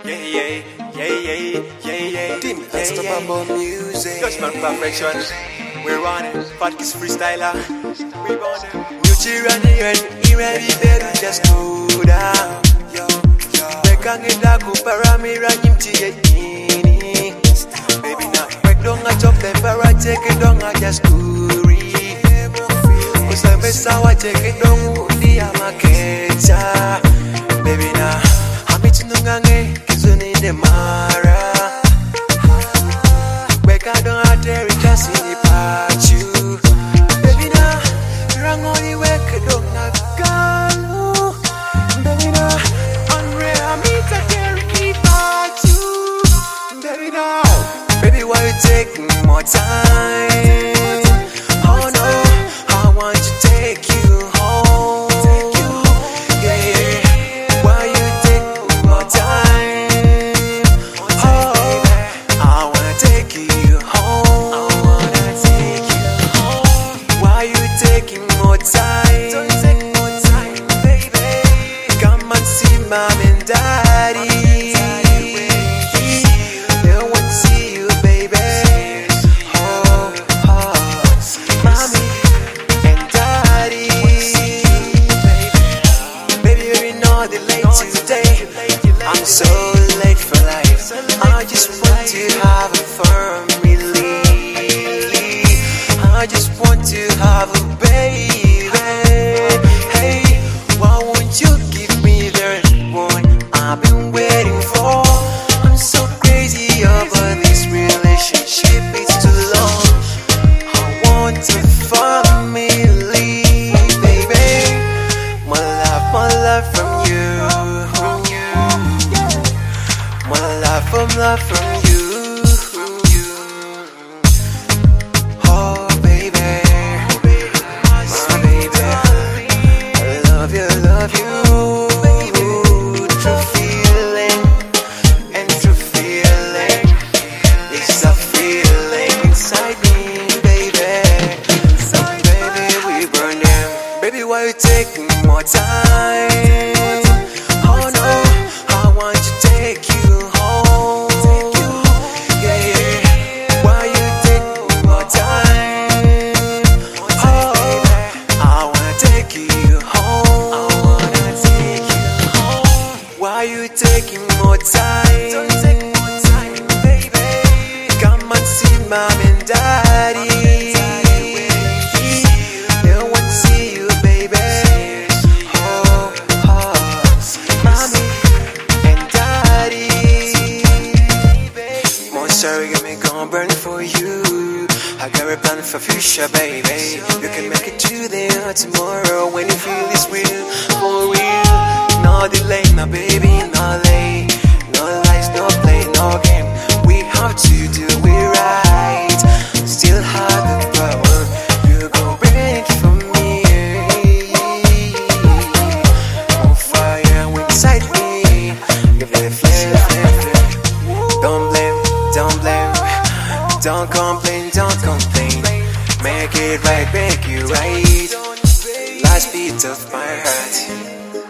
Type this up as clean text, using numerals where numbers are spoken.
Team, that's the Bamboo music. Judgment perfection. We're on it. Fatkiss freestyler. We born it. New tyranny and irreverent. Just go down. Bekangenda kuparamira nyimtiye nini. Baby now, break down a chop them para take it down a just kuri. Kusambe sawa take it down undi amakecha. Baby now, hamitunungange kizuni de mara. Beka down a dairy just in the pachu. Baby now, rangoli weke down a galu. Baby now, baby, why you taking more time? Oh no, I want to take you home. Yeah, why you taking more time? Oh, I wanna take you home. Why you taking more time? Don't take more time, baby. Come and see mom and daddy. I'm so late for life. I just want to have a family. I just want to have a baby. Hey, why won't you give me the one I've been waiting for? I'm so crazy over this relationship. It's too long. I want a family, baby. My love from you. Love from you. Oh baby, my baby, I love you. True feeling, and true feeling is a feeling inside me, baby. Baby, we burn them. Baby, why you taking more time? Oh no, I want to take you. Why you taking more time? Don't take more time, baby. Come and see mom and daddy. They want to see you, baby. Oh, mommy and daddy. More sorry, got me gon' burn for you. I got a plan for future, baby. You can make it today or tomorrow when you feel it's real, for real. No delay, no baby, no lay. No lies, no play, no game. We have to do it right. Still have the power. You gon' bring it for me. On fire inside me. Give it a flame. Don't blame. Don't complain. Make it right, make you right. Last beat of my heart.